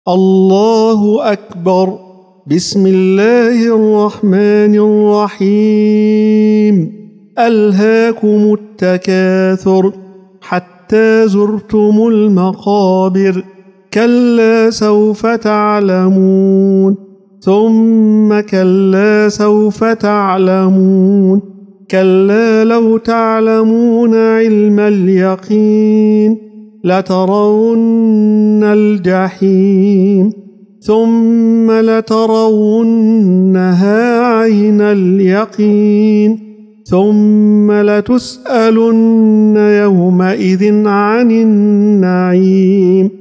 الله أكبر. بسم الله الرحمن الرحيم. ألهاكم التكاثر حتى زرتم المقابر. كلا سوف تعلمون ثم كلا سوف تعلمون. كلا لو تعلمون علم اليقين لترون الجحيم ثم لترونها عين اليقين ثم لتسألن يومئذ عن النعيم